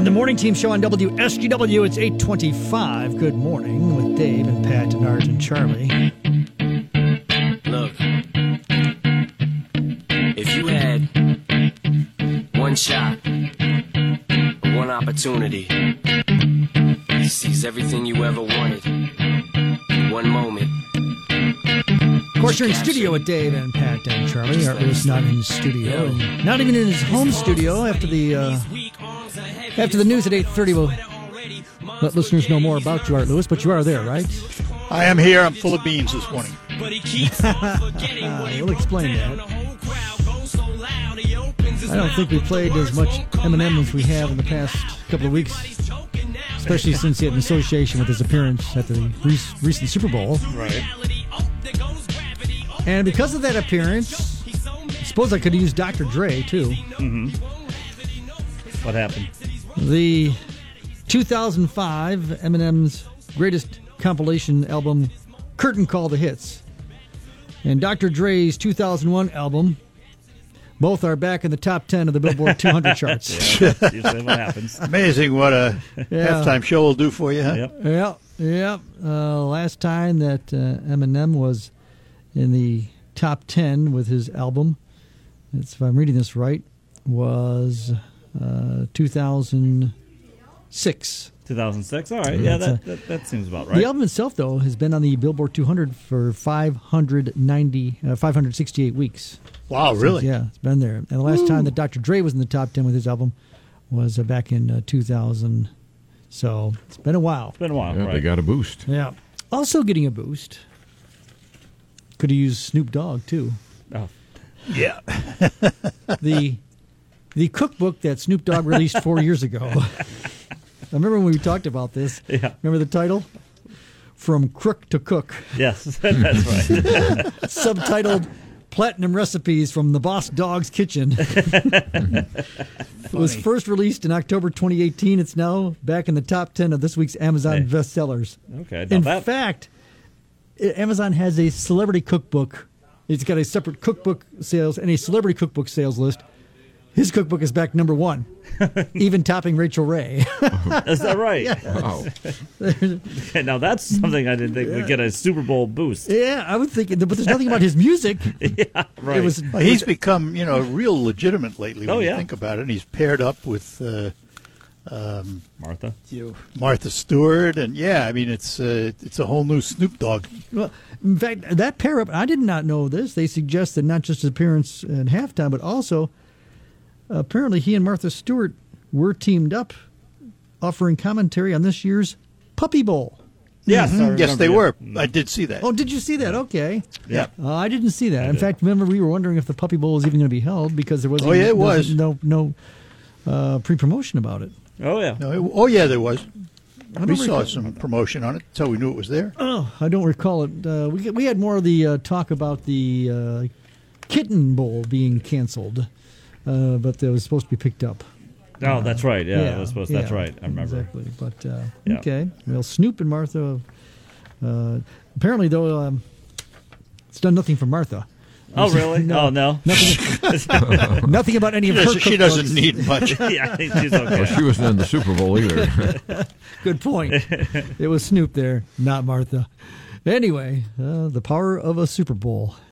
On the morning team show on WSGW, it's 8:25. Good morning with Dave and Pat and Art and Charlie. Look, if you had one shot, one opportunity to seize everything you ever wanted, one moment. Of course, you're in studio with Dave and Pat and Charlie. Art Lewis not in studio, and not even in his home studio. After the news at 8:30, we'll let listeners know more about you, Art Lewis. But you are there, right? I am here. I'm full of beans this morning. We'll explain that. I don't think we played as much Eminem as we have in the past couple of weeks, especially since he had an association with his appearance at the recent Super Bowl. Right. And because of that appearance, I suppose I could have used Dr. Dre, too. Mm-hmm. What happened? The 2005 Eminem's greatest compilation album, Curtain Call the Hits, and Dr. Dre's 2001 album, both are back in the top 10 of the Billboard 200 charts. Yeah, that's usually what happens. Amazing what a halftime show will do for you, huh? Yep. Last time that Eminem was in the top 10 with his album, if I'm reading this right, was 2006. 2006? All right. Yeah, that seems about right. The album itself, though, has been on the Billboard 200 for 568 weeks. Wow, really? Yeah, it's been there. And the last time that Dr. Dre was in the top 10 with his album was back in 2000. So it's been a while. It's been a while, Yeah, right? they got a boost. Yeah. Also getting a boost. Could have used Snoop Dogg, too. Oh. Yeah. The cookbook that Snoop Dogg released 4 years ago. I remember when we talked about this. Yeah. Remember the title? From Crook to Cook. Yes, that's right. Subtitled Platinum Recipes from the Boss Dog's Kitchen. It was first released in October 2018. It's now back in the top 10 of this week's Amazon bestsellers. Okay. In fact, Amazon has a celebrity cookbook. It's got a separate cookbook sales and a celebrity cookbook sales list. His cookbook is back number 1, even topping Rachel Ray. Is that right? Yeah. Wow. Okay, now that's something I didn't think would get a Super Bowl boost. Yeah, I would think, but there's nothing about his music. Yeah, right. Well, he's become, real legitimate lately when you yeah. think about it. And he's paired up with Martha. Martha Stewart, and it's a whole new Snoop Dogg. Well, in fact, that pair up, I did not know this. They suggested not just his appearance at halftime, but also apparently he and Martha Stewart were teamed up, offering commentary on this year's Puppy Bowl. Yes, Mm-hmm. Yes, they were. I did see that. Oh, did you see that? Okay. Yeah. I didn't see that. In fact, remember we were wondering if the Puppy Bowl was even going to be held because there wasn't. It was. No pre-promotion about it. Oh, yeah. Yeah, there was. We saw recall. some promotion on it. That's how we knew it was there. Oh, I don't recall it. We had more of the talk about the Kitten Bowl being canceled, but it was supposed to be picked up. Oh, that's right. Yeah, it was supposed. That's right. I remember. Exactly. But Yeah. okay. Well, Snoop and Martha. Apparently, though, it's done nothing for Martha. Oh, really? No. Oh, no. Nothing about any of her. She doesn't need much. Yeah, she's okay. Well, she wasn't in the Super Bowl either. Good point. It was Snoop there, not Martha. Anyway, the power of a Super Bowl.